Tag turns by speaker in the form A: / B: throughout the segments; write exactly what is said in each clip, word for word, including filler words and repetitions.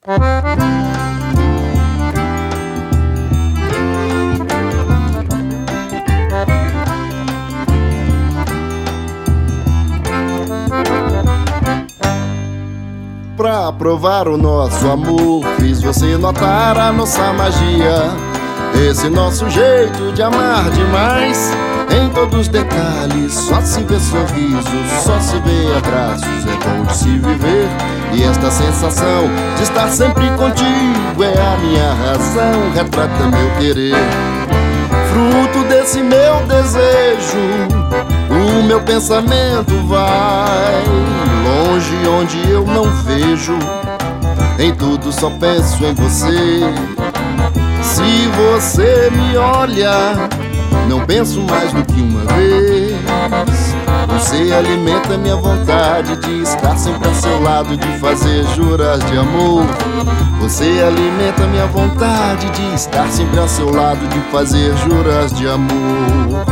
A: Pra provar o nosso amor, fiz você notar a nossa magia. Esse nosso jeito de amar demais, em todos os detalhes, só se vê sorrisos, só se vê abraços. É bom de se viver, e esta sensação de estar sempre contigo é a minha razão, retrata meu querer. Fruto desse meu desejo, o meu pensamento vai longe onde eu não vejo. Em tudo só penso em você. Se você me olha, não penso mais do que uma vez. Você alimenta minha vontade de estar sempre ao seu lado, de fazer juras de amor. Você alimenta minha vontade de estar sempre ao seu lado, de fazer juras de amor.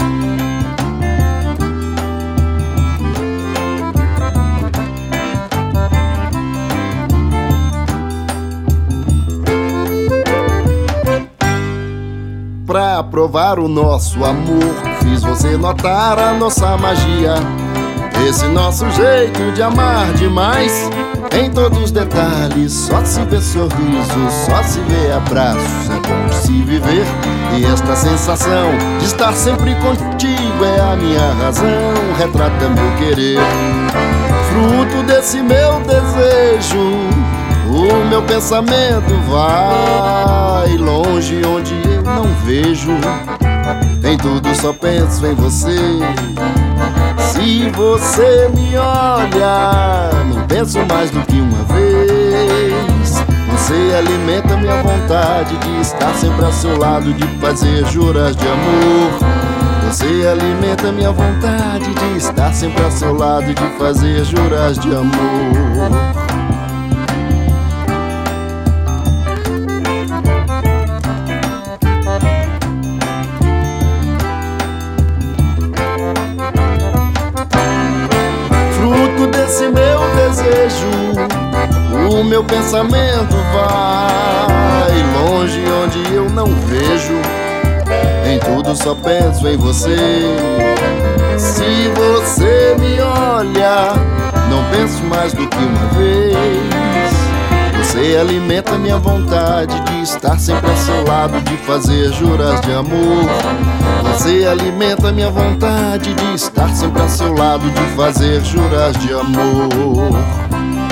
A: Pra provar o nosso amor, fiz você notar a nossa magia. Esse nosso jeito de amar demais, em todos os detalhes, só se vê sorrisos, só se vê abraços. É bom de se viver, e esta sensação de estar sempre contigo é a minha razão, retrata meu querer. Fruto desse meu desejo, o meu pensamento vai longe onde eu não vejo. Em tudo só penso em você. Se você me olha, não penso mais do que uma vez. Você alimenta minha vontade de estar sempre ao seu lado, de fazer juras de amor. Você alimenta minha vontade de estar sempre ao seu lado, de fazer juras de amor. Esse meu desejo, o meu pensamento vai longe onde eu não vejo. Em tudo só penso em você. Se você me olha, não penso mais do que uma vez. Você alimenta minha vontade de estar sempre ao seu lado, de fazer juras de amor. Você alimenta minha vontade de estar sempre ao seu lado, de fazer juras de amor.